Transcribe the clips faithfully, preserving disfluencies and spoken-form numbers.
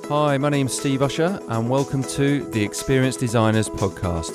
Hi, my name's Steve Usher and welcome to the Experienced Designers podcast.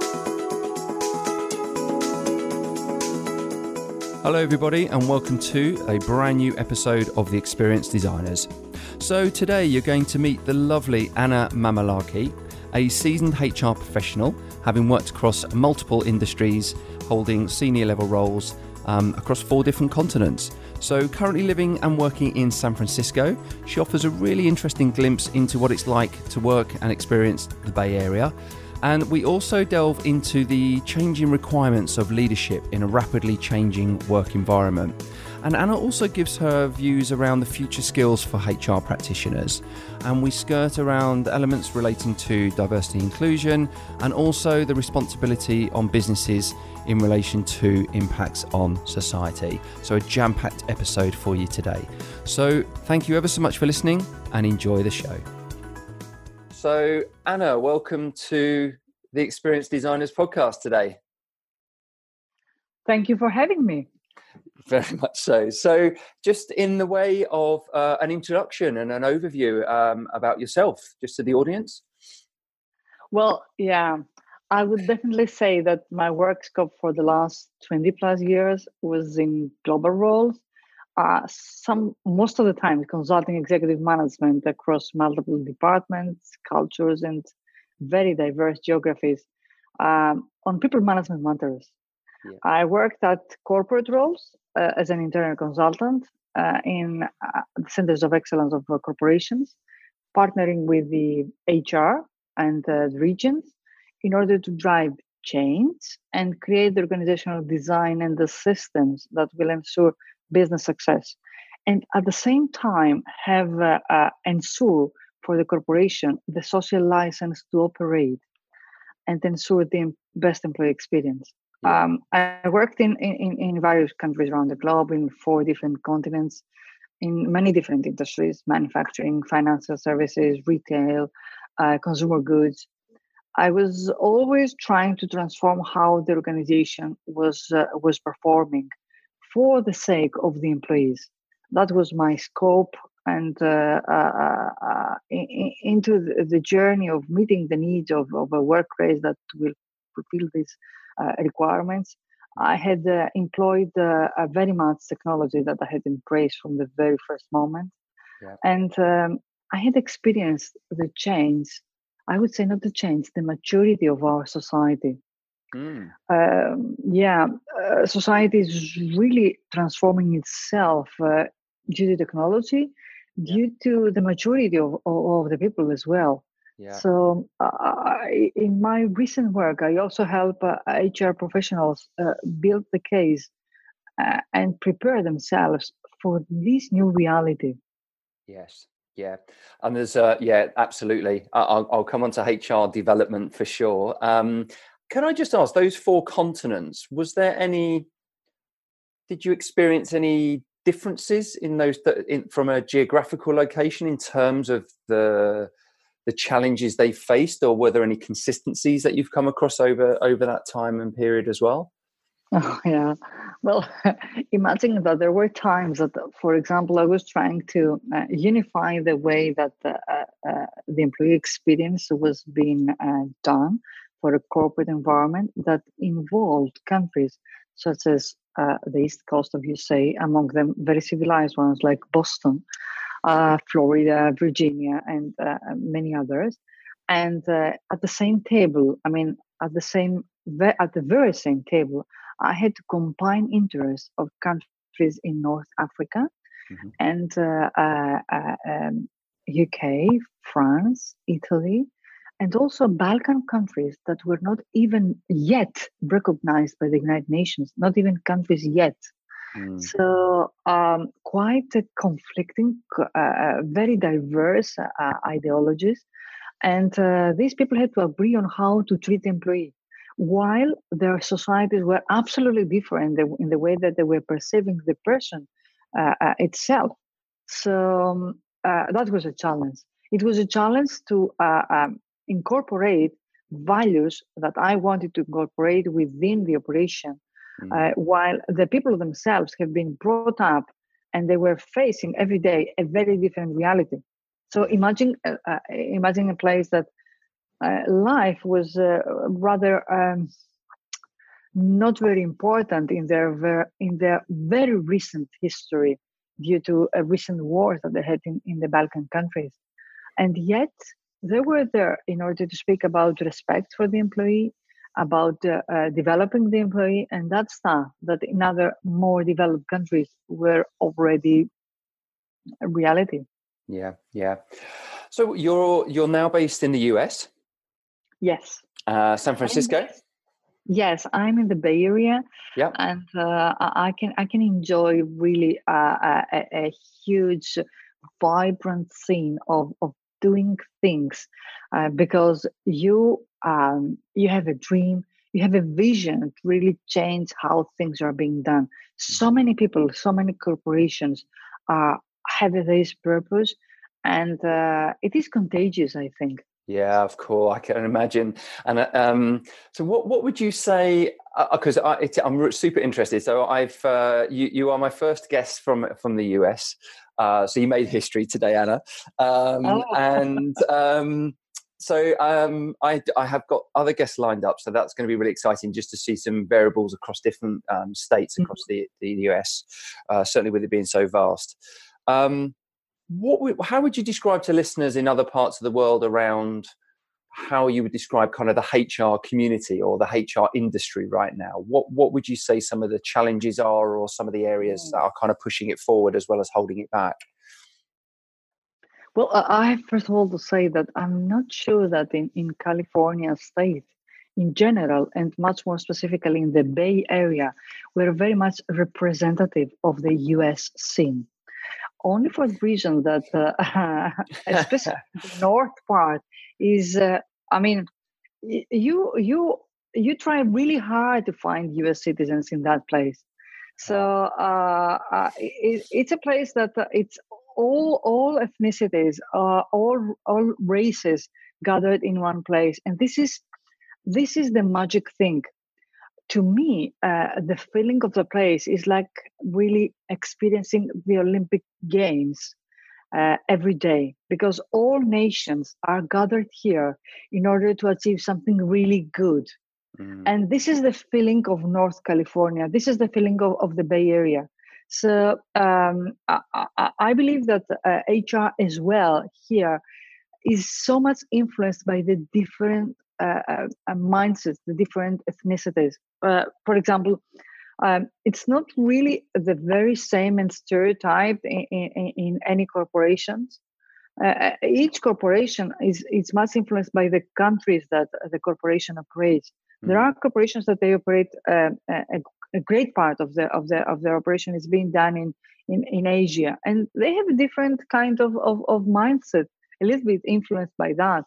Hello everybody and welcome to a brand new episode of the Experienced Designers. So today you're going to meet the lovely Anna Mamalaki, a seasoned H R professional, having worked across multiple industries, holding senior level roles um, across four different continents. So currently living and working in San Francisco, she offers a really interesting glimpse into what it's like to work and experience the Bay Area. And we also delve into the changing requirements of leadership in a rapidly changing work environment. And Anna also gives her views around the future skills for H R practitioners. And we skirt around elements relating to diversity and inclusion and also the responsibility on businesses in relation to impacts on society. So a jam-packed episode for you today. So thank you ever so much for listening and enjoy the show. So Anna, welcome to the Experienced Designers podcast today. Thank you for having me. Very much so. So just in the way of uh, an introduction and an overview um, about yourself, just to the audience. Well, yeah, I would definitely say that my work scope for the last twenty plus years was in global roles. Uh, some, most of the time, consulting executive management across multiple departments, cultures, and very diverse geographies um, on people management matters. Yeah. I worked at corporate roles uh, as an internal consultant uh, in uh, the centers of excellence of uh, corporations, partnering with the H R and uh, the regions in order to drive change and create the organizational design and the systems that will ensure business success. And at the same time, have uh, uh, ensure for the corporation the social license to operate and ensure the best employee experience. Yeah. Um, I worked in, in, in various countries around the globe, in four different continents, in many different industries: manufacturing, financial services, retail, uh, consumer goods. I was always trying to transform how the organization was uh, was performing for the sake of the employees. That was my scope, and uh, uh, uh, in, into the, the journey of meeting the needs of, of a workplace that will fulfill these uh, requirements. I had uh, employed uh, a very much technology that I had embraced from the very first moment. Yeah. And um, I had experienced the change, I would say not the change, the maturity of our society. Mm. Um, yeah, uh, society is really transforming itself uh, due to technology, due yeah. to the maturity of, of, of the people as well. Yeah. So uh, I, in my recent work, I also help uh, H R professionals uh, build the case uh, and prepare themselves for this new reality. Yes. Yeah. And there's, uh, yeah, absolutely. I'll, I'll come on to H R development for sure. Um, can I just ask, those four continents, was there any, did you experience any differences in those, in, from a geographical location in terms of the the challenges they faced, or were there any consistencies that you've come across over over that time and period as well? Oh, yeah. Well, imagine that there were times that, for example, I was trying to uh, unify the way that uh, uh, the employee experience was being uh, done for a corporate environment that involved countries such as uh, the East Coast of U S A, among them very civilized ones like Boston, Uh, Florida, Virginia, and uh, many others, and uh, at the same table. I mean, at the same, at the very same table, I had to combine interests of countries in North Africa, mm-hmm. and uh, uh, uh, um, U K, France, Italy, and also Balkan countries that were not even yet recognized by the United Nations, not even countries yet. Mm. So um, quite a conflicting, uh, very diverse uh, ideologies. And uh, these people had to agree on how to treat the employee, while their societies were absolutely different in the, in the way that they were perceiving the person uh, uh, itself. So um, uh, that was a challenge. It was a challenge to uh, um, incorporate values that I wanted to incorporate within the operation. Uh, while the people themselves have been brought up and they were facing every day a very different reality. So imagine, uh, uh, imagine a place that uh, life was uh, rather um, not very important in their ver- in their very recent history due to a recent wars that they had in, in the Balkan countries. And yet they were there in order to speak about respect for the employee, about uh, uh, developing the employee, and that stuff that in other more developed countries were already a reality. Yeah, yeah. So you're you're now based in the U S? Yes. Uh, San Francisco? Yes, I'm in the Bay Area, Yeah. and uh, I I can I can enjoy really uh, a, a huge, vibrant scene of of doing things, uh, because you um, you have a dream, you have a vision to really change how things are being done. So many people, so many corporations, uh, have this purpose, and uh, it is contagious, I think. Yeah, of course, I can imagine. And uh, um, so, what what would you say? Because uh, I'm super interested. So, I've uh, you you are my first guest from from the U S. Uh, so you made history today, Anna. Um, Oh. and um, so um, I I have got other guests lined up. So that's going to be really exciting, just to see some variables across different um, states across the the U S. Uh, certainly, with it being so vast. Um, What, how would you describe to listeners in other parts of the world around how you would describe kind of the H R community or the H R industry right now? What what would you say some of the challenges are, or some of the areas that are kind of pushing it forward as well as holding it back? Well, I I have first of all to say that I'm not sure that in, in California state in general, and much more specifically in the Bay Area, we're very much representative of the U S scene. Only for the reason that, uh, especially the north part, is, uh, I mean, y- you you you try really hard to find U S citizens in that place. So uh, uh, it, it's a place that uh, it's all all ethnicities, uh, all all races gathered in one place, and this is this is the magic thing. To me, uh, the feeling of the place is like really experiencing the Olympic Games uh, every day, because all nations are gathered here in order to achieve something really good. Mm. And this is the feeling of North California. This is the feeling of, of the Bay Area. So um, I, I, I believe that uh, H R as well here is so much influenced by the different uh, uh, mindsets, the different ethnicities. Uh, for example, um, it's not really the very same and stereotype in, in, in any corporations. Uh, each corporation is, is much influenced by the countries that the corporation operates. Mm. There are corporations that they operate uh, a, a great part of the of their of their operation is being done in, in, in Asia, and they have a different kind of, of, of mindset, a little bit influenced by that.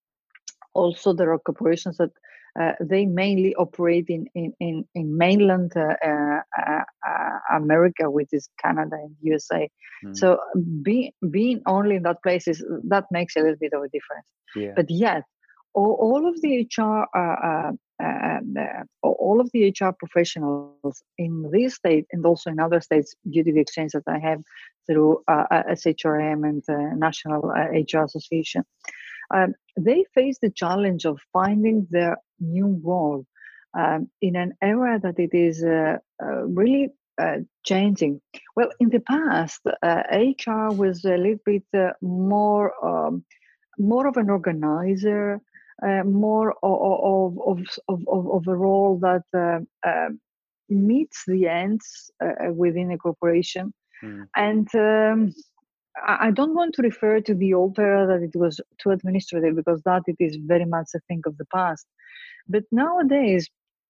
Also, there are corporations that uh, they mainly operate in in in, in mainland uh, uh, uh, America, which is Canada and U S A. Mm. So being being only in that place is that makes a little bit of a difference. Yeah. But yet, all, all of the H R uh, uh, uh, all of the H R professionals in this state and also in other states, due to the exchange that I have through uh, S H R M and uh, National uh, H R Association. Um, they face the challenge of finding their new role um, in an era that it is uh, uh, really uh, changing. Well, in the past, uh, H R was a little bit uh, more um, more of an organizer, uh, more of of, of of of a role that uh, uh, meets the ends uh, within a corporation, mm. and. Um, I don't want to refer to the old era that it was too administrative, because that it is very much a thing of the past. But nowadays,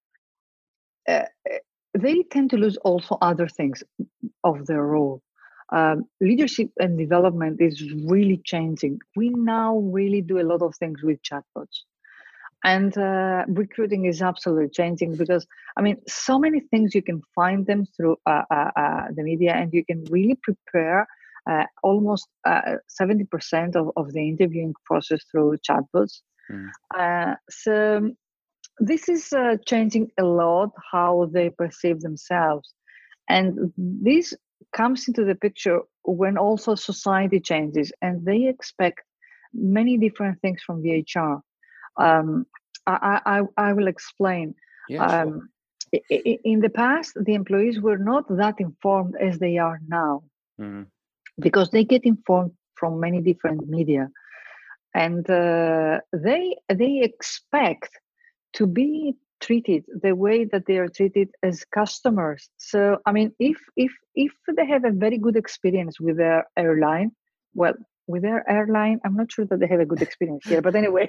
uh, they tend to lose also other things of their role. Um, leadership and development is really changing. We now really do a lot of things with chatbots. And uh, recruiting is absolutely changing, because, I mean, so many things you can find them through uh, uh, uh, the media, and you can really prepare Uh, almost uh, seventy percent of, of the interviewing process through chatbots. Mm. Uh, so this is uh, changing a lot how they perceive themselves. And this comes into the picture when also society changes and they expect many different things from the H R. Um, I, I, I will explain. Yeah, sure. Um, in the past, the employees were not that informed as they are now, mm. because they get informed from many different media, and uh, they they expect to be treated the way that they are treated as customers. So, I mean, if if if they have a very good experience with their airline, well, with their airline, I'm not sure that they have a good experience here, but anyway.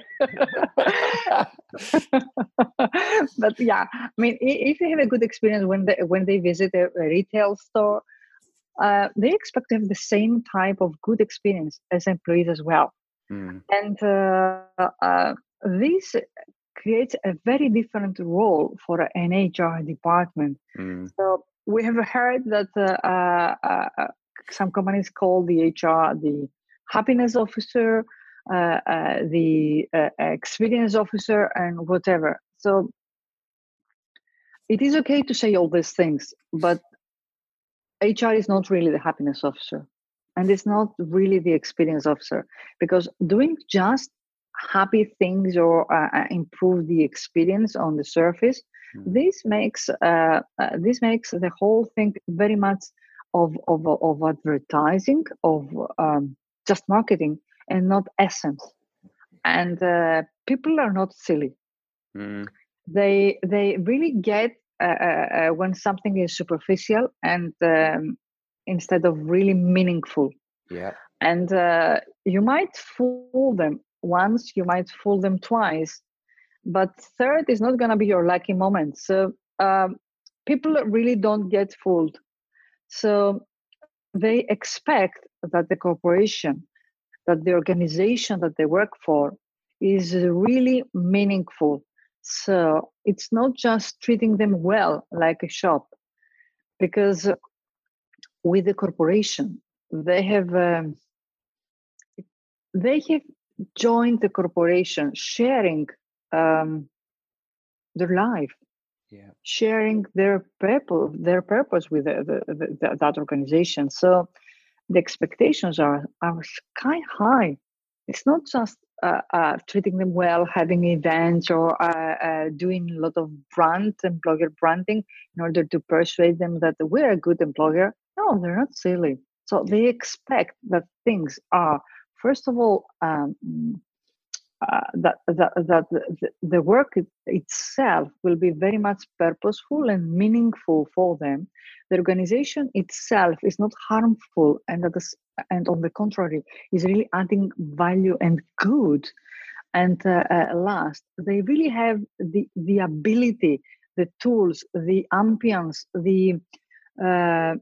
But yeah, I mean, if they have a good experience when they when they visit a, a retail store, uh, they expect to have the same type of good experience as employees as well. Mm. And uh, uh, this creates a very different role for an H R department. Mm. So we have heard that uh, uh, uh, some companies call the H R the happiness officer, uh, uh, the uh, experience officer, and whatever. So it is okay to say all these things, but H R is not really the happiness officer, and it's not really the experience officer, because doing just happy things or uh, improve the experience on the surface, mm-hmm. this makes uh, uh, this makes the whole thing very much of of, of advertising, of um, just marketing, and not essence. And uh, people are not silly. Mm. They they really get uh, uh, when something is superficial and um, instead of really meaningful. Yeah. And uh, you might fool them once, you might fool them twice, but third is not going to be your lucky moment. So um, people really don't get fooled. So they expect that the corporation, that the organization that they work for is really meaningful. So it's not just treating them well like a shop, because with the corporation, they have um, they have joined the corporation, sharing um, their life, yeah. sharing their purpose, their purpose with the, the, the, that organization. So the expectations are are sky high. It's not just uh, uh, treating them well, having events, or uh, uh, doing a lot of brand employer branding in order to persuade them that we're a good employer. No, they're not silly. So they expect that things are, first of all, um, uh, that, that, that the, the work itself will be very much purposeful and meaningful for them. The organization itself is not harmful, and that is, and on the contrary, is really adding value and good. And uh, uh, last, they really have the, the ability, the tools, the ambience, the uh,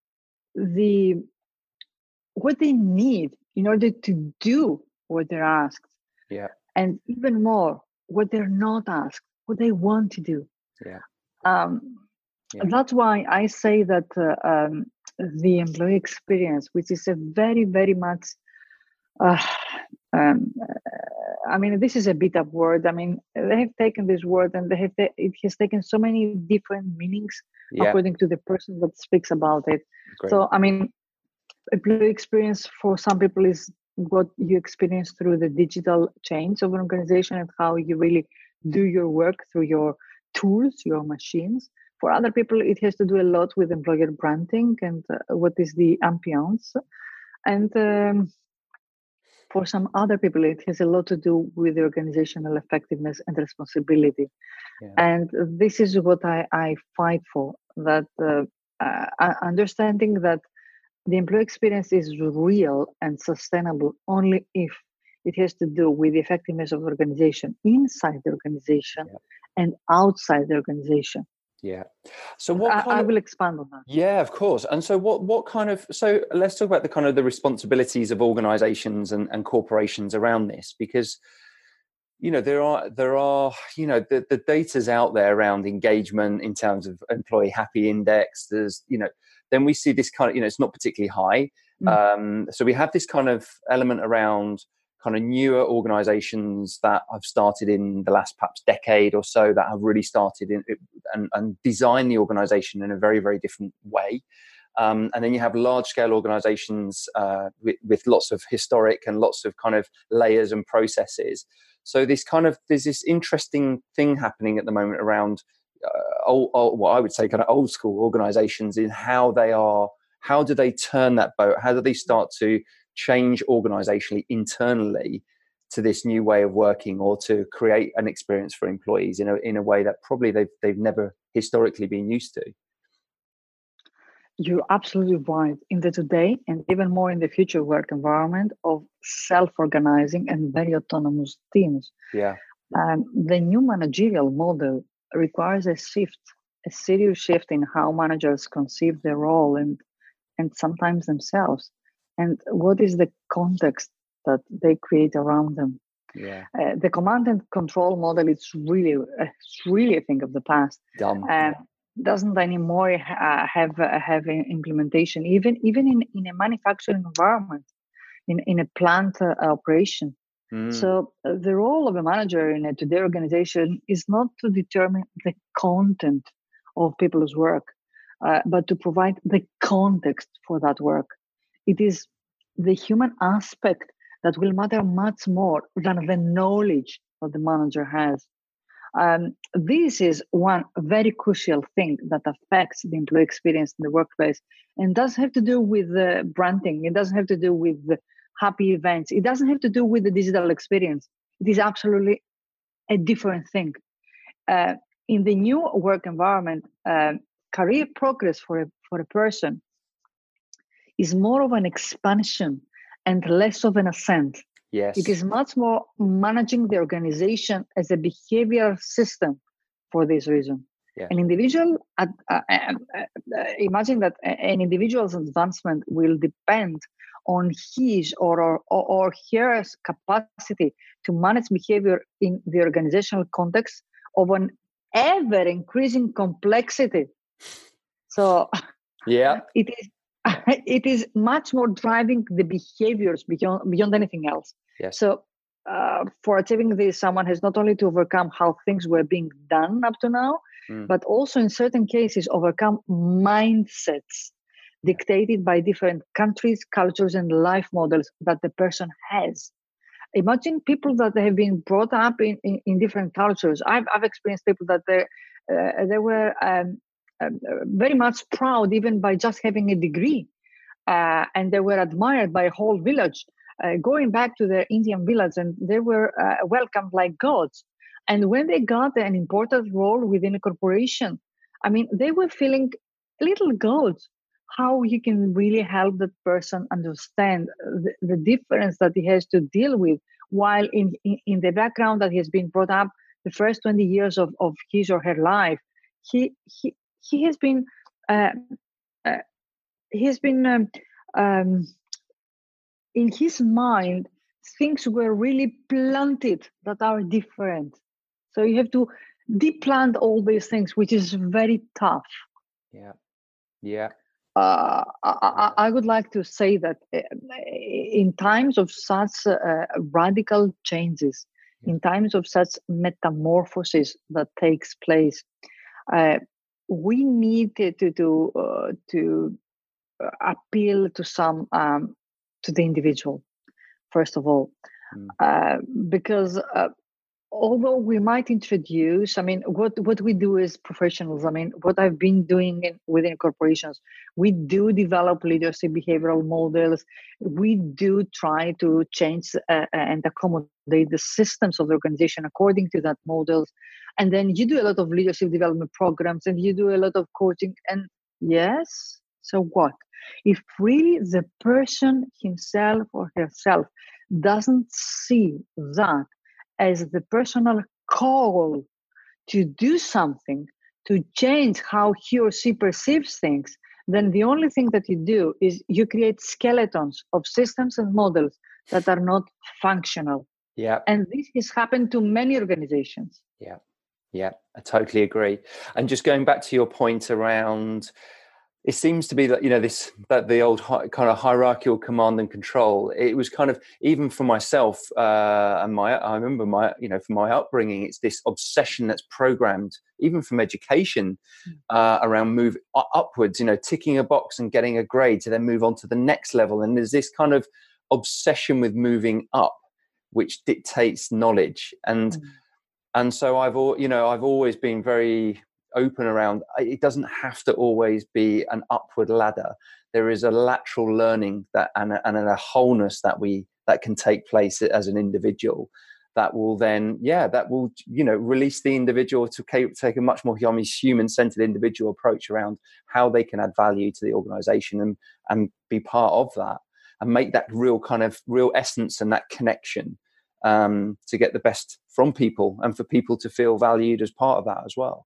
the what they need in order to do what they're asked. Yeah. And even more, what they're not asked, what they want to do. Yeah. Um, yeah. That's why I say that uh, um, the employee experience, which is a very, very much, uh, um, uh, I mean, this is a beat up word. I mean, they have taken this word and they have ta- it has taken so many different meanings yeah. according to the person that speaks about it. Great. So, I mean, employee experience for some people is what you experience through the digital change of an organization and how you really do your work through your tools, your machines. For other people, it has to do a lot with employer branding and uh, what is the ambience. And um, for some other people, it has a lot to do with the organizational effectiveness and responsibility. Yeah. And this is what I, I fight for, that uh, uh, understanding that the employee experience is real and sustainable only if it has to do with the effectiveness of the organization inside the organization yeah. and outside the organization. Yeah. So what I, kind I of, will expand on that. Yeah, of course. And so what, what kind of, so let's talk about the kind of the responsibilities of organizations and, and corporations around this, because, you know, there are, there are, you know, the, the data's out there around engagement in terms of employee happy index. There's, you know, then we see this kind of, you know, it's not particularly high. Mm. Um, so we have this kind of element around kind of newer organizations that have started in the last perhaps decade or so that have really started in and, and designed the organization in a very, very different way. Um, and then you have large scale organizations uh, with, with lots of historic and lots of kind of layers and processes. So this kind of, there's this interesting thing happening at the moment around uh, old, old, what I would say kind of old school organizations in how they are, how do they turn that boat? How do they start to change organizationally, internally, to this new way of working, or to create an experience for employees in a in a way that probably they've they've never historically been used to? You're absolutely right. In the today and even more in the future work environment of self-organizing and very autonomous teams, Yeah. um, the new managerial model requires a shift, a serious shift in how managers conceive their role and and sometimes themselves, and what is the context that they create around them. Yeah. Uh, the command and control model is really, uh, it's really a thing of the past. Dumb. Um, doesn't anymore uh, have uh, have an implementation, even even in, in a manufacturing environment, in, in a plant uh, operation. Mm. So uh, the role of a manager in a today organization is not to determine the content of people's work, uh, but to provide the context for that work. It is the human aspect that will matter much more than the knowledge that the manager has. Um, this is one very crucial thing that affects the employee experience in the workplace, and does have to do with the branding. It doesn't have to do with the happy events. It doesn't have to do with the digital experience. It is absolutely a different thing. Uh, in the new work environment, uh, career progress for a, for a person is more of an expansion and less of an ascent. Yes. It is much more managing the organization as a behavioral system for this reason. Yeah. An individual, uh, uh, uh, uh, imagine that an individual's advancement will depend on his or, or, or her capacity to manage behavior in the organizational context of an ever increasing complexity. So yeah, it is it is much more driving the behaviors beyond beyond anything else. Yes. So uh, for achieving this, someone has not only to overcome how things were being done up to now, mm. but also in certain cases overcome mindsets dictated by different countries, cultures, and life models that the person has. Imagine people that have been brought up in, in, in different cultures. I've I've experienced people that they uh, they were um, uh, very much proud even by just having a degree, uh, and they were admired by a whole village. Uh, going back to their Indian village, and they were uh, welcomed like gods. And when they got an important role within a corporation, I mean, they were feeling little gods. How you can really help that person understand the, the difference that he has to deal with, while in, in, in the background that he has been brought up the first twenty years of, of his or her life, he he he has been uh, uh, he has been um, um, in his mind, things were really planted that are different. So you have to deplant all these things, which is very tough. Yeah, yeah. Uh, I, I would like to say that in times of such uh, radical changes, yeah. in times of such metamorphosis that takes place, uh, we need to to uh, to appeal to some um, to the individual, first of all, mm. uh, because uh, although we might introduce, I mean, what, what we do as professionals, I mean, what I've been doing in, within corporations, we do develop leadership behavioral models. We do try to change uh, and accommodate the systems of the organization according to that models. And then you do a lot of leadership development programs, and you do a lot of coaching. And yes, so what? If really the person himself or herself doesn't see that as the personal call to do something, to change how he or she perceives things, then the only thing that you do is you create skeletons of systems and models that are not functional. Yeah. And this has happened to many organizations. Yeah. Yeah, I totally agree. And just going back to your point around it seems to be that, you know, this, that the old hi, kind of hierarchical command and control, it was kind of, even for myself, uh, and my, I remember my, you know, from my upbringing, it's this obsession that's programmed, even from education, uh, around move upwards, you know, ticking a box and getting a grade to then move on to the next level. And there's this kind of obsession with moving up, which dictates knowledge. And, mm. and so I've, you know, I've always been very open around, it doesn't have to always be an upward ladder. There is a lateral learning that and a, and a wholeness that we that can take place as an individual that will then yeah that will you know release the individual to take a much more human-centered individual approach around how they can add value to the organization and and be part of that and make that real kind of real essence and that connection um to get the best from people and for people to feel valued as part of that as well.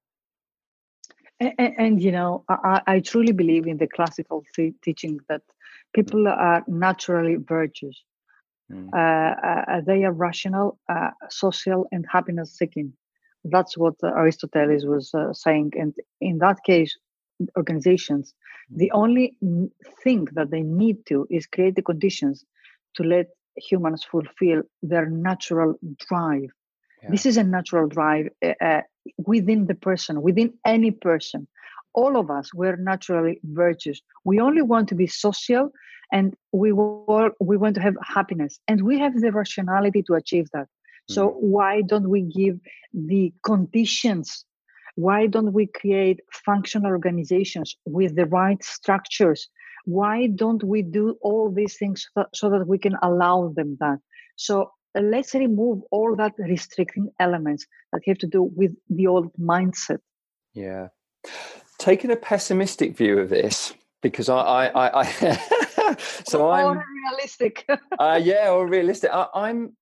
And, and, you know, I, I truly believe in the classical th- teaching that people are naturally virtuous. Mm. Uh, uh, they are rational, uh, social, and happiness-seeking. That's what Aristotle was uh, saying. And in that case, organizations, mm. the only thing that they need to is create the conditions to let humans fulfill their natural drive. Yeah. This is a natural drive uh, within the person, within any person. All of us, we're naturally virtuous. We only want to be social, and we want, we want to have happiness. And we have the rationality to achieve that. Mm. So why don't we give the conditions? Why don't we create functional organizations with the right structures? Why don't we do all these things so, so that we can allow them that? So let's remove all that restricting elements that have to do with the old mindset. Yeah. Taking a pessimistic view of this, because I, I, I, I so or I'm realistic. uh, yeah, or realistic. I, I'm,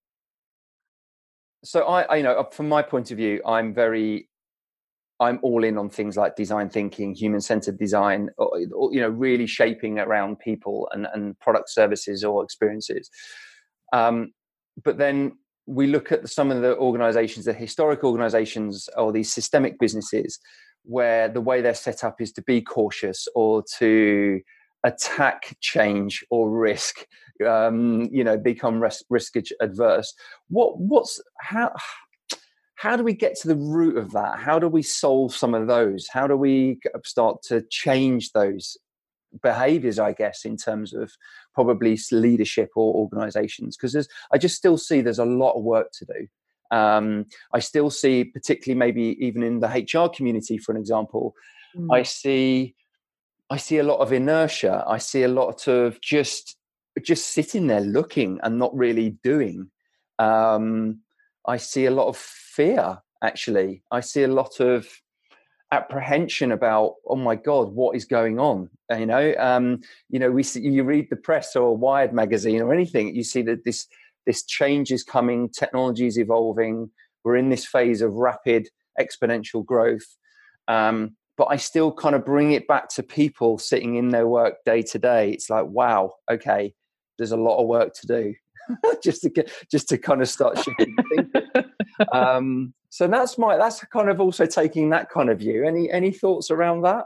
so I, I, you know, from my point of view, I'm very, I'm all in on things like design thinking, human-centered design, or, or, you know, really shaping around people and, and product services or experiences. Um, But then we look at some of the organizations, the historic organizations or these systemic businesses where the way they're set up is to be cautious or to attack change or risk, um, you know, become risk, risk adverse. What, what's, how, how do we get to the root of that? How do we solve some of those? How do we start to change those behaviors, I guess, in terms of probably leadership or organizations? Because there's, I just still see there's a lot of work to do. Um, I still see, particularly maybe even in the H R community, for an example, mm. I see, I see a lot of inertia. I see a lot of just, just sitting there looking and not really doing. Um, I see a lot of fear, actually. I see a lot of apprehension about, oh my God, what is going on? You know, um, you know, we see, you read the press or Wired magazine or anything, you see that this this change is coming, technology is evolving. We're in this phase of rapid exponential growth. Um, but I still kind of bring it back to people sitting in their work day to day. It's like, wow, okay, there's a lot of work to do just to get, just to kind of start shifting thinking. Um, so that's my, that's kind of also taking that kind of view. Any, any thoughts around that?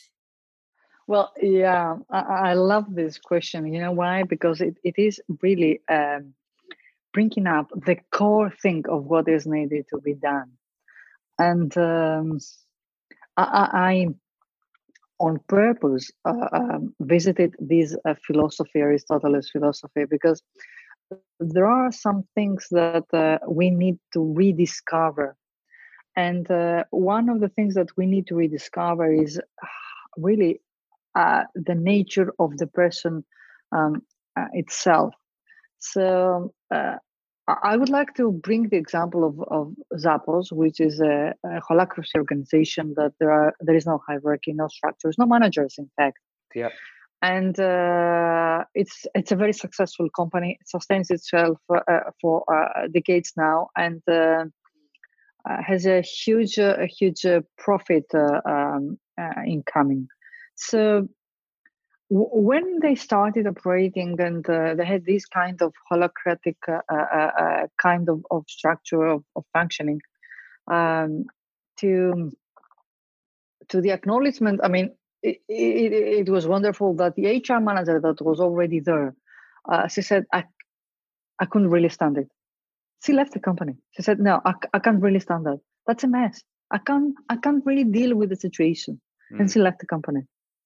Well, yeah, I, I love this question. You know why? Because it, it is really um, bringing up the core thing of what is needed to be done. And um, I, I, on purpose, uh, um, visited this uh, philosophy, Aristotle's philosophy, because there are some things that uh, we need to rediscover. And uh, one of the things that we need to rediscover is really uh, the nature of the person um, uh, itself. So uh, I would like to bring the example of, of Zappos, which is a, a holacracy organization that there are there is no hierarchy, no structures, no managers, in fact. Yeah. And uh, it's it's a very successful company. It sustains itself for, uh, for uh, decades now, and uh, uh, has a huge uh, a huge uh, profit uh, um, uh, incoming. So w- when they started operating, and uh, they had this kind of holacratic uh, uh, uh, kind of, of structure of, of functioning, um, to to the acknowledgement. I mean, it, it, it was wonderful that the H R manager that was already there, uh, she said, I, I couldn't really stand it. She left the company. She said, no, I, I can't really stand that. That's a mess. I can't, I can't really deal with the situation. Mm. And she left the company.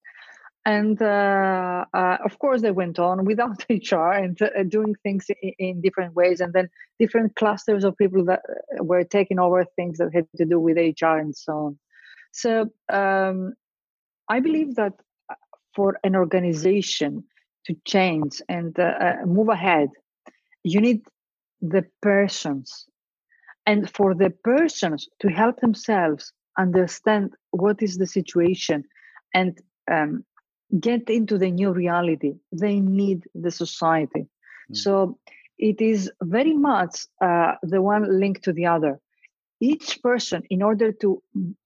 And uh, uh, of course, they went on without H R and uh, doing things in, in different ways. And then different clusters of people that were taking over things that had to do with H R and so on. So um, I believe that for an organization to change and uh, move ahead, you need the persons. And for the persons to help themselves understand what is the situation and um, get into the new reality, they need the society. Mm. So it is very much uh, the one linked to the other. Each person, in order to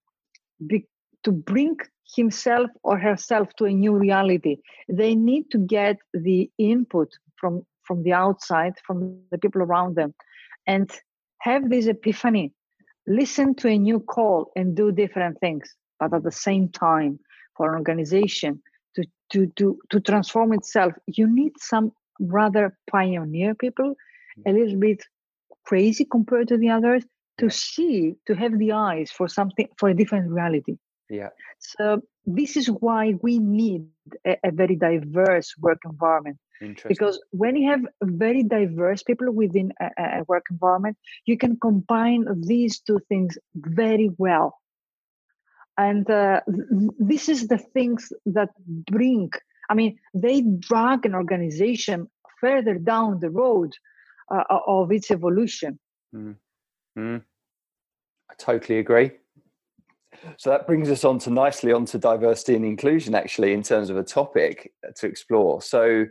be, to bring himself or herself to a new reality, they need to get the input from, from the outside, from the people around them, and have this epiphany, listen to a new call and do different things. But at the same time, for an organization to, to, to, to transform itself, you need some rather pioneer people, a little bit crazy compared to the others, to yeah. see, to have the eyes for something, for a different reality. Yeah. So this is why we need a, a very diverse work environment. Because when you have very diverse people within a, a work environment, you can combine these two things very well. And uh, th- this is the things that bring, I mean, they drag an organization further down the road uh, of its evolution. Mm. Mm. I totally agree. So that brings us on to nicely onto diversity and inclusion, actually, in terms of a topic to explore. So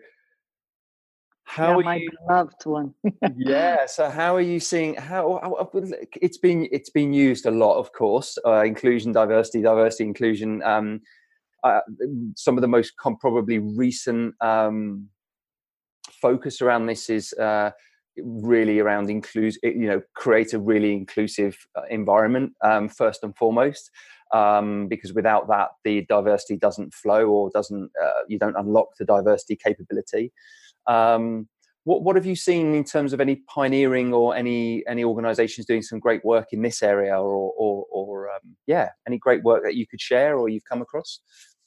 how yeah, are my you, beloved one. yeah. So how are you seeing how, how it's been? It's been used a lot, of course. Uh, inclusion, diversity, diversity, inclusion. Um, uh, some of the most com- probably recent um, focus around this is uh, really around include. You know, create a really inclusive environment um, first and foremost. Um, because without that, the diversity doesn't flow or doesn't. Uh, you don't unlock the diversity capability. Um, what what have you seen in terms of any pioneering or any any organisations doing some great work in this area, or or, or um, yeah, any great work that you could share or you've come across?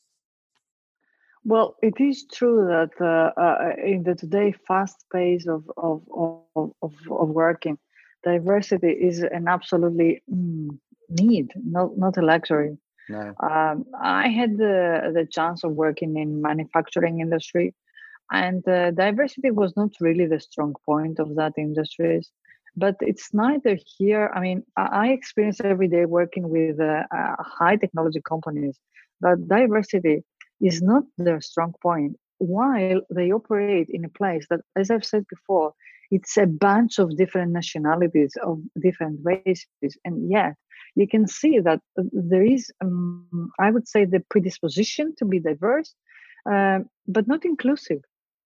Well, it is true that uh, uh, in the today fast pace of of, of of of working, diversity is an absolutely mm, need, not not a luxury. No. Um, I had the the chance of working in manufacturing industry. And uh, diversity was not really the strong point of that industry, but it's neither here. I mean, I experience every day working with uh, uh, high technology companies that diversity is not their strong point, while they operate in a place that, as I've said before, it's a bunch of different nationalities, of different races, and yet you can see that there is, um, I would say, the predisposition to be diverse, uh, but not inclusive.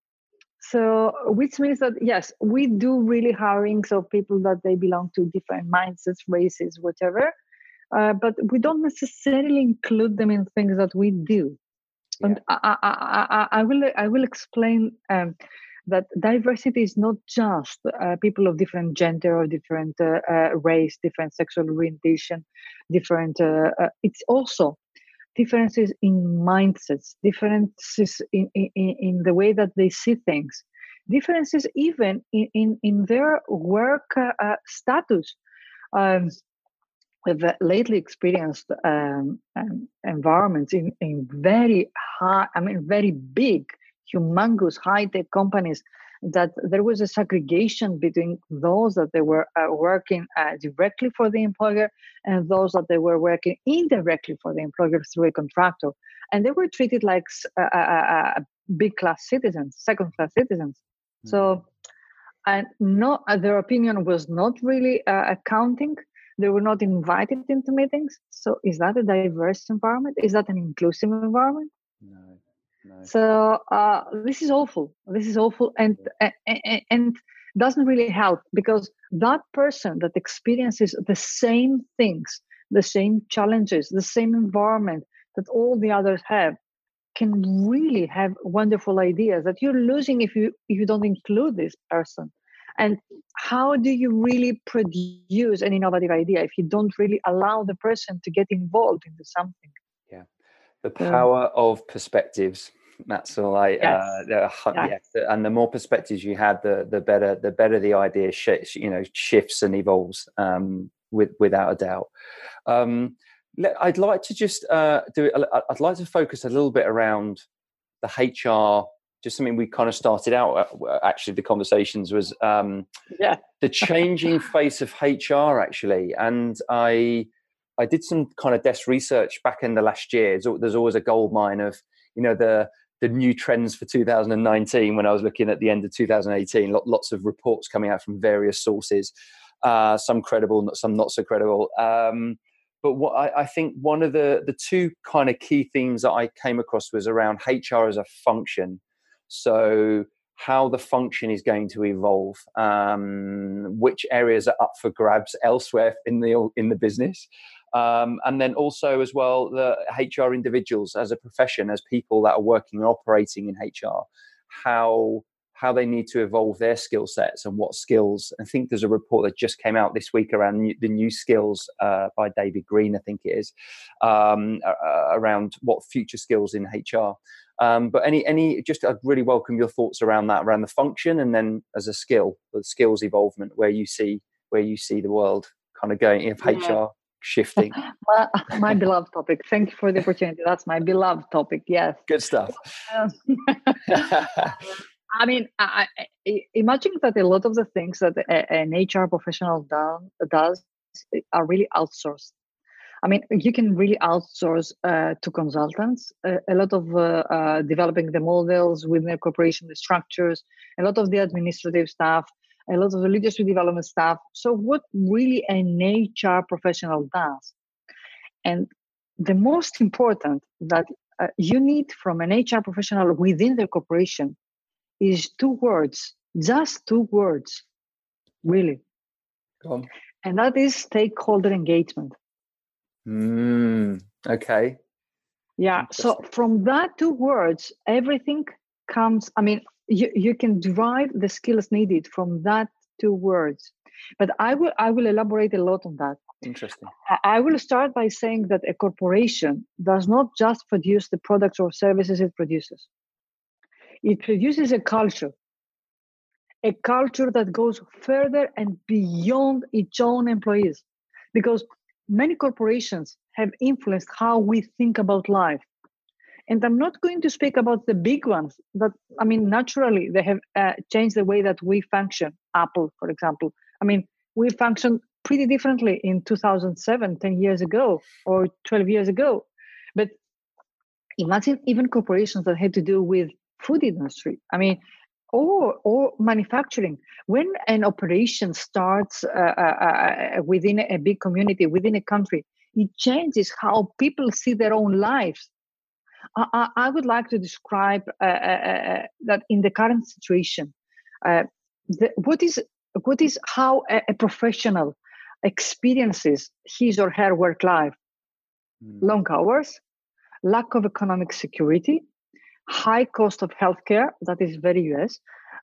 So, which means that, yes, we do really hirings of people that they belong to different mindsets, races, whatever, uh, but we don't necessarily include them in things that we do. Yeah. And I, I, I, I will I will explain um, that diversity is not just uh, people of different gender or different uh, uh, race, different sexual orientation, different. Uh, uh, it's also differences in mindsets, differences in, in, in the way that they see things, differences even in, in, in their work uh, uh, status. Um, we've lately experienced um, um, environments in, in very high, I mean, very big, humongous high-tech companies that there was a segregation between those that they were uh, working uh, directly for the employer and those that they were working indirectly for the employer through a contractor. And they were treated like uh, uh, uh, big class citizens, second class citizens. Mm-hmm. So, and no, uh, their opinion was not really uh, accounting. They were not invited into meetings. So is that a diverse environment? Is that an inclusive environment? No. No. So uh, this is awful. This is awful, and, and and doesn't really help, because that person that experiences the same things, the same challenges, the same environment that all the others have can really have wonderful ideas that you're losing if you if you don't include this person. And how do you really produce an innovative idea if you don't really allow the person to get involved into something? Yeah, the power uh, of perspectives. That's all I. Yes. Uh, yes. Yeah, and the more perspectives you had, the the better the better the idea sh- you know shifts and evolves. Um, with without a doubt. Um, I'd like to just uh, do. I'd like to focus a little bit around the H R. Just something we kind of started out. Actually, the conversations was um, yeah. the changing face of H R. Actually, and I I did some kind of desk research back in the last year. There's always a gold mine of you know the the new trends for two thousand nineteen. When I was looking at the end of two thousand eighteen, lots of reports coming out from various sources, uh, some credible, some not so credible. Um, But what I, I think one of the, the two kind of key themes that I came across was around H R as a function. So how the function is going to evolve, um, which areas are up for grabs elsewhere in the in the business, um, and then also as well the H R individuals as a profession, as people that are working and operating in H R, how how they need to evolve their skill sets and what skills. I think there's a report that just came out this week around new, the new skills uh, by David Green, I think it is, um, uh, around what future skills in H R. Um, but any, any, just I'd really welcome your thoughts around that, around the function, and then as a skill, the skills evolvement, where you see, where you see the world kind of going, if H R yeah. shifting. my, my beloved topic. Thank you for the opportunity. That's my beloved topic. Yes. Good stuff. I mean, I, I imagine that a lot of the things that a, an H R professional do, does are really outsourced. I mean, you can really outsource uh, to consultants uh, a lot of uh, uh, developing the models within the corporation, the structures, a lot of the administrative staff, a lot of the leadership development staff. So what really an H R professional does, and the most important that uh, you need from an H R professional within the corporation is two words, just two words, really. Go on. And that is stakeholder engagement. Mm, okay. Yeah. So from that two words, everything comes. I mean, you, you can derive the skills needed from that two words. But I will I will elaborate a lot on that. Interesting. I, I will start by saying that a corporation does not just produce the products or services it produces. It produces a culture, a culture that goes further and beyond its own employees, because many corporations have influenced how we think about life. And I'm not going to speak about the big ones that, I mean, naturally, they have uh, changed the way that we function. Apple, for example. I mean, we functioned pretty differently in two thousand seven, ten years ago, or twelve years ago. But imagine even corporations that had to do with food industry. I mean, or or manufacturing. When an operation starts uh, uh, within a big community, within a country, it changes how people see their own lives. I, I would like to describe uh, uh, that in the current situation, uh, the, what is what is how a, a professional experiences his or her work life. Mm. Long hours, lack of economic security, high cost of healthcare, that is very U S,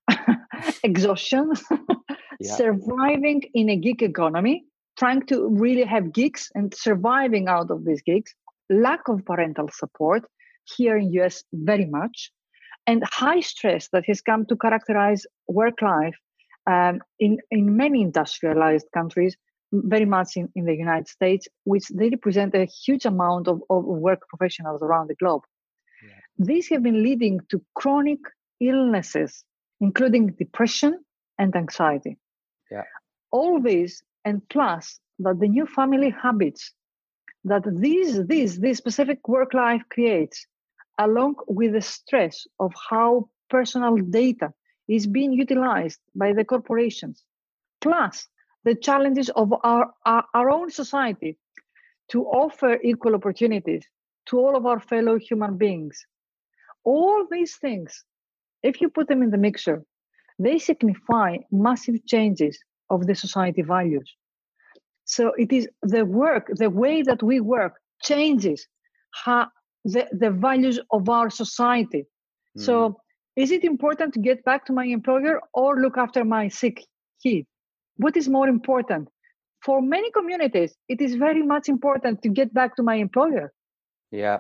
exhaustion, yeah. Surviving in a gig economy, trying to really have gigs and surviving out of these gigs, lack of parental support, here in U S very much, and high stress that has come to characterize work life um, in, in many industrialized countries, very much in, in the United States, which they represent a huge amount of, of work professionals around the globe. Yeah. These have been leading to chronic illnesses, including depression and anxiety. Yeah. All this, and plus that the new family habits that these, these, this specific work life creates, along with the stress of how personal data is being utilized by the corporations, plus the challenges of our, our, our own society to offer equal opportunities to all of our fellow human beings. All these things, if you put them in the mixer, they signify massive changes of the society values. So it is the work, the way that we work changes how, the, the values of our society. Mm. So is it important to get back to my employer or look after my sick kid? What is more important? For many communities, it is very much important to get back to my employer. Yeah.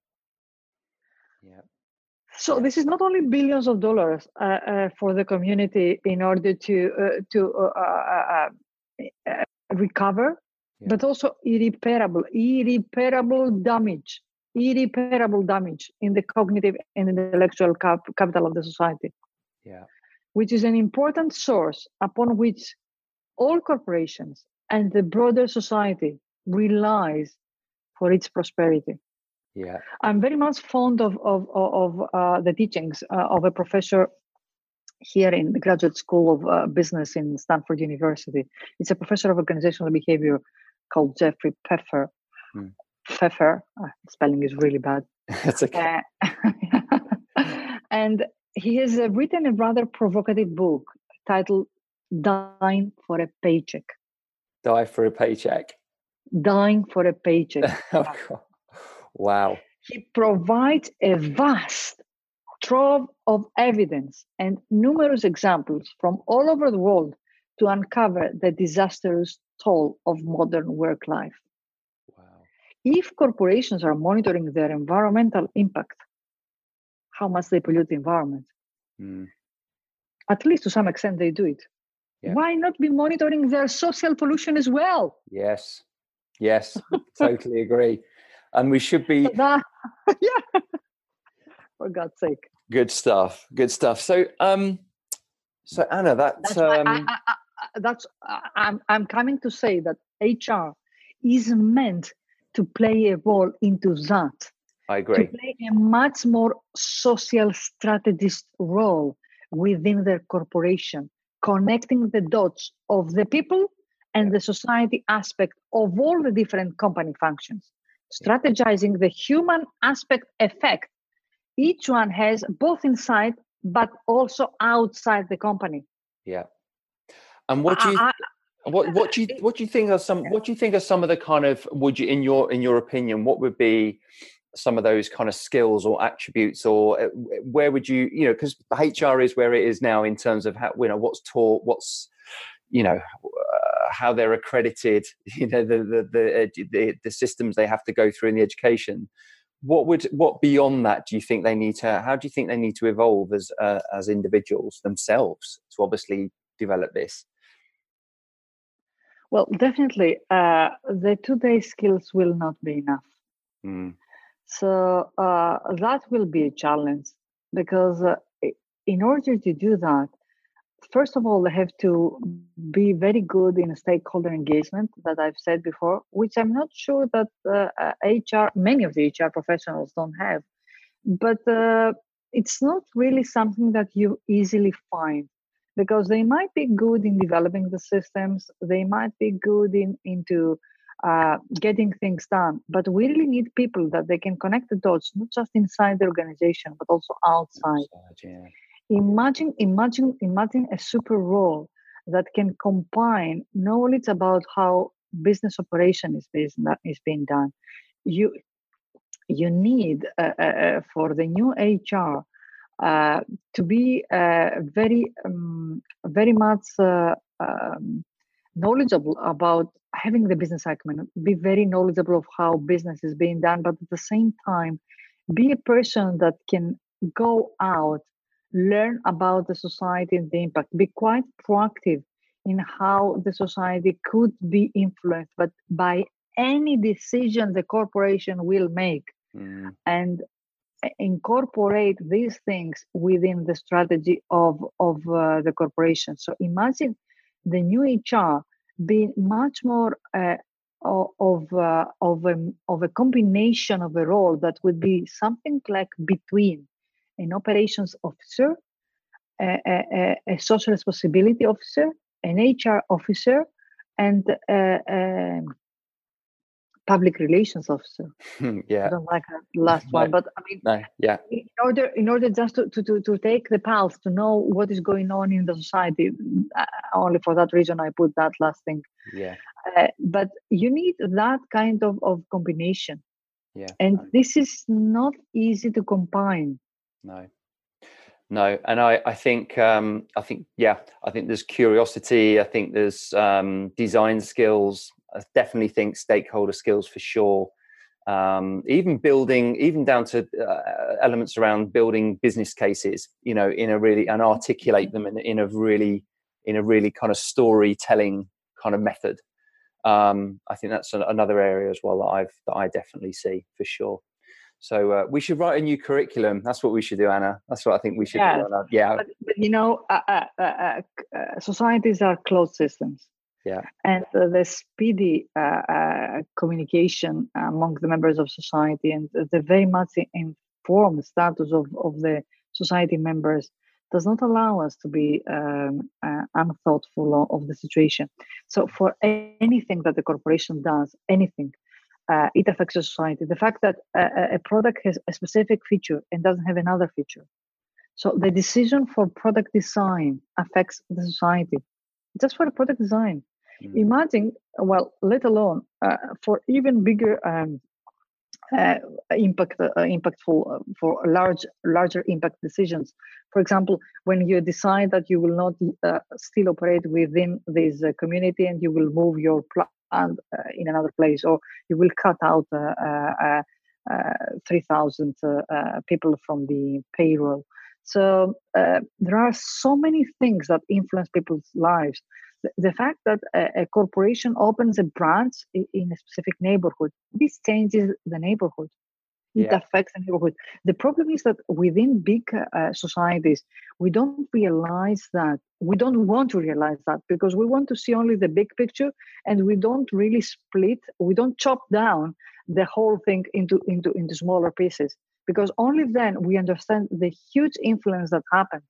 Yeah. So yeah. this is not only billions of dollars uh, uh, for the community in order to uh, to uh, uh, uh, recover, yeah. but also irreparable, irreparable damage, irreparable damage in the cognitive and intellectual cap- capital of the society. Yeah. Which is an important source upon which all corporations and the broader society relies for its prosperity. Yeah, I'm very much fond of of of uh, the teachings uh, of a professor here in the Graduate School of uh, Business in Stanford University. It's a professor of organizational behavior called Jeffrey Pfeffer. Hmm. Pfeffer, uh, spelling is really bad. That's okay. Uh, and he has uh, written a rather provocative book titled "Dying for a Paycheck." Die for a paycheck. Dying for a paycheck. Oh, God. Wow. He provides a vast trove of evidence and numerous examples from all over the world to uncover the disastrous toll of modern work life. Wow. If corporations are monitoring their environmental impact, how much they pollute the environment, mm. at least to some extent they do it. Yeah. Why not be monitoring their social pollution as well? Yes. Yes, totally agree. And we should be... That, yeah. For God's sake. Good stuff. Good stuff. So, um, so Anna, that, that's um, I, I, I, that's I'm I'm coming to say that H R is meant to play a role into that. I agree. To play a much more social strategist role within their corporation, connecting the dots of the people and the society aspect of all the different company functions, strategizing the human aspect effect each one has both inside but also outside the company. Yeah. And what do you I, I, what what do you what do you think are some what do you think are some of the kind of would you in your in your opinion what would be some of those kind of skills or attributes, or where would you you know because H R is where it is now in terms of how you know what's taught, what's you know uh, how they're accredited, you know the the the, uh, the the systems they have to go through in the education. What would what beyond that do you think they need to? How do you think they need to evolve as uh, as individuals themselves to obviously develop this? Well, definitely, uh, the two-day skills will not be enough. Mm. So uh, that will be a challenge because uh, in order to do that, first of all, they have to be very good in stakeholder engagement that I've said before, which I'm not sure that uh, H R, many of the H R professionals don't have. But uh, it's not really something that you easily find because they might be good in developing the systems. They might be good in into uh, getting things done. But we really need people that they can connect the dots, not just inside the organization, but also outside. outside yeah. Imagine, imagine, imagine a super role that can combine knowledge about how business operation is being, is being done. You, you need uh, uh, for the new H R uh, to be uh, very, um, very much uh, um, knowledgeable about having the business acumen, be very knowledgeable of how business is being done, but at the same time, be a person that can go out, learn about the society and the impact, be quite proactive in how the society could be influenced but by any decision the corporation will make, mm. and incorporate these things within the strategy of, of uh, the corporation. So imagine the new H R being much more uh, of uh, of a, of a combination of a role that would be something like between an operations officer, a, a, a social responsibility officer, an H R officer, and a, a public relations officer. Yeah, I don't like that last no, one, but I mean, no, yeah. In order, in order just to, to, to take the pulse, to know what is going on in the society, uh, only for that reason I put that last thing. Yeah. Uh, but you need that kind of, of combination. Yeah. And No. this is not easy to combine. No. No, and I, I think, um, I think, yeah, I think there's curiosity. I think there's um, design skills. I definitely think stakeholder skills for sure. Um, even building, even down to uh, elements around building business cases, you know, in a really, and articulate them in, in a really, in a really kind of storytelling kind of method. Um, I think that's another area as well that I've, that I definitely see for sure. So uh, we should write a new curriculum. That's what we should do, Anna. That's what I think we should Yeah. do. Anna. Yeah. But, but you know, uh, uh, uh, uh, societies are closed systems. Yeah. And uh, the speedy uh, uh, communication among the members of society and the very much informed status of, of the society members does not allow us to be um, uh, unthoughtful of the situation. So for anything that the corporation does, anything, Uh, it affects the society. The fact that a, a product has a specific feature and doesn't have another feature. So the decision for product design affects the society. Just for the product design. Mm. Imagine, well, let alone uh, for even bigger um, uh, impact, uh, impactful uh, for large, larger impact decisions. For example, when you decide that you will not uh, still operate within this uh, community and you will move your plant and uh, in another place, or you will cut out uh, uh, uh, three thousand uh, uh, people from the payroll. So uh, there are so many things that influence people's lives. The, the fact that a, a corporation opens a branch in, in a specific neighborhood, this changes the neighborhood. It yeah. affects the neighborhood. The problem is that within big uh, societies, we don't realize that. We don't want to realize that because we want to see only the big picture, and we don't really split. We don't chop down the whole thing into into into smaller pieces, because only then we understand the huge influence that happens.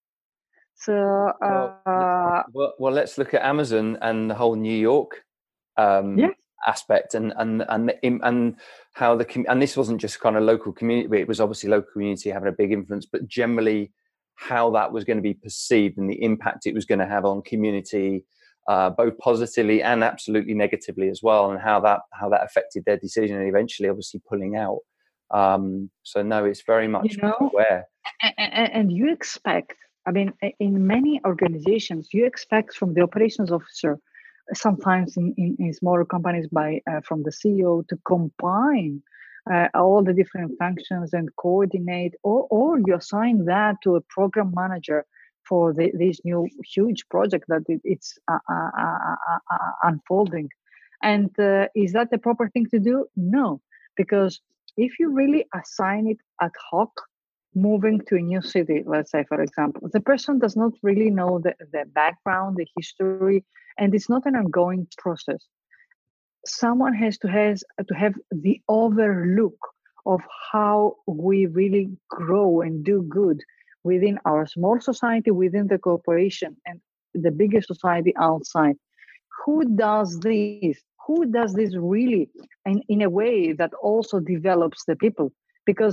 So, uh, well, well, well, let's look at Amazon and the whole New York. Um, yeah. aspect and and and and how the and this wasn't just kind of local community, it was obviously local community having a big influence, but generally how that was going to be perceived and the impact it was going to have on community, uh, both positively and absolutely negatively as well, and how that how that affected their decision and eventually obviously pulling out. Um, so no, it's very much you know, aware. And, and you expect, I mean, in many organizations, you expect from the operations officer, sometimes in, in, in smaller companies by uh, from the C E O to combine uh, all the different functions and coordinate, or, or you assign that to a program manager for the, this new huge project that it, it's uh, uh, uh, uh, unfolding. And uh, is that the proper thing to do? No, because if you really assign it ad hoc, moving to a new city, let's say, for example, the person does not really know the, the background, the history, and it's not an ongoing process. Someone has to has to have the overlook of how we really grow and do good within our small society, within the corporation, and the bigger society outside. Who does this? Who does this really, and in a way that also develops the people? Because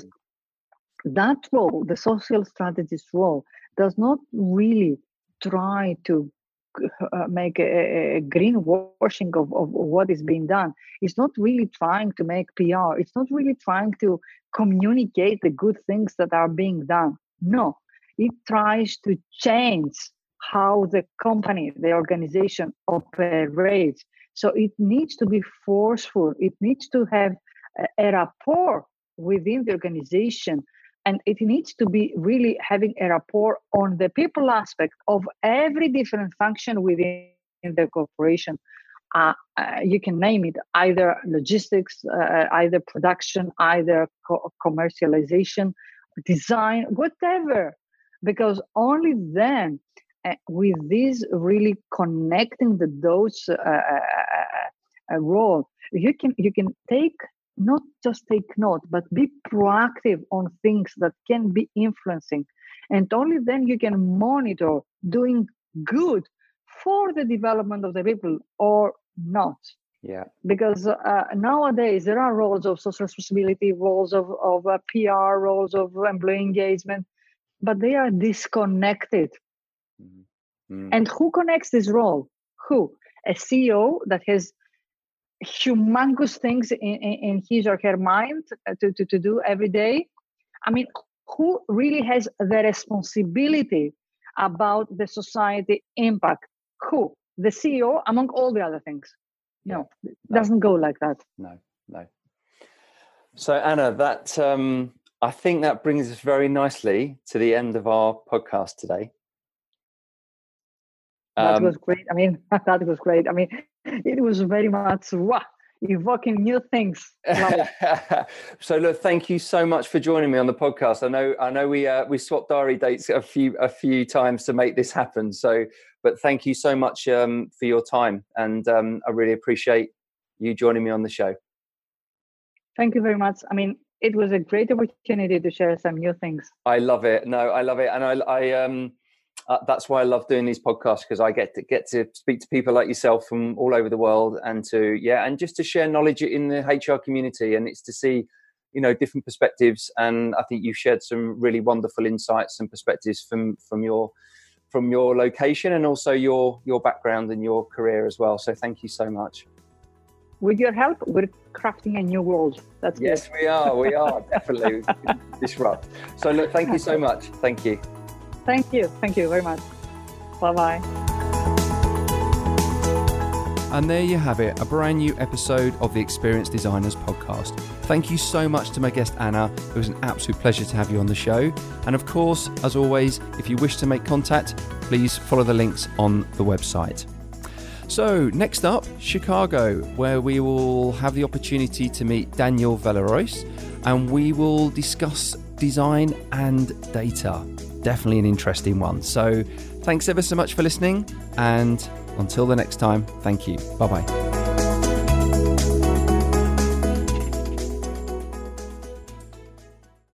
that role, the social strategist role, does not really try to uh, make a, a greenwashing of, of what is being done. It's not really trying to make P R. It's not really trying to communicate the good things that are being done. No, it tries to change how the company, the organization operates. So it needs to be forceful. It needs to have a, a rapport within the organization. And it needs to be really having a rapport on the people aspect of every different function within the corporation. Uh, uh, you can name it, either logistics, uh, either production, either co- commercialization, design, whatever. Because only then, uh, with this really connecting the dots uh, uh, uh, role, you can you can take not just take note, but be proactive on things that can be influencing. And only then you can monitor doing good for the development of the people or not. Yeah. Because uh, nowadays there are roles of social responsibility, roles of, of uh, P R, roles of employee engagement, but they are disconnected. Mm-hmm. Mm. And who connects this role? Who? A C E O that has humongous things in, in, in his or her mind to, to, to do every day. I mean, who really has the responsibility about the society impact? Who? The C E O, among all the other things. No, it doesn't go like that. No, no. So Anna, that um, I think that brings us very nicely to the end of our podcast today. That Um, was great. I mean, that was great. I mean, it was very much, wow, evoking new things. Love it. So look, thank you so much for joining me on the podcast. I know, I know we uh, we swapped diary dates a few a few times to make this happen. So, but thank you so much um, for your time, and um, I really appreciate you joining me on the show. Thank you very much. I mean, it was a great opportunity to share some new things. I love it. No, I love it, and I, I um, uh, that's why I love doing these podcasts, because I get to get to speak to people like yourself from all over the world, and to yeah, and just to share knowledge in the H R community, and it's to see, you know, different perspectives. And I think you've shared some really wonderful insights and perspectives from from your from your location, and also your your background and your career as well. So thank you so much. With your help, we're crafting a new world. That's yes, good. we are. We are definitely disrupt. So look, thank you so much. Thank you. Thank you. Thank you very much. Bye-bye. And there you have it, a brand new episode of the Experienced Designers podcast. Thank you so much to my guest, Anna. It was an absolute pleasure to have you on the show. And of course, as always, if you wish to make contact, please follow the links on the website. So next up, Chicago, where we will have the opportunity to meet Daniel Valerois, and we will discuss design and data. Definitely an interesting one. So thanks ever so much for listening, and until the next time, thank you. Bye-bye.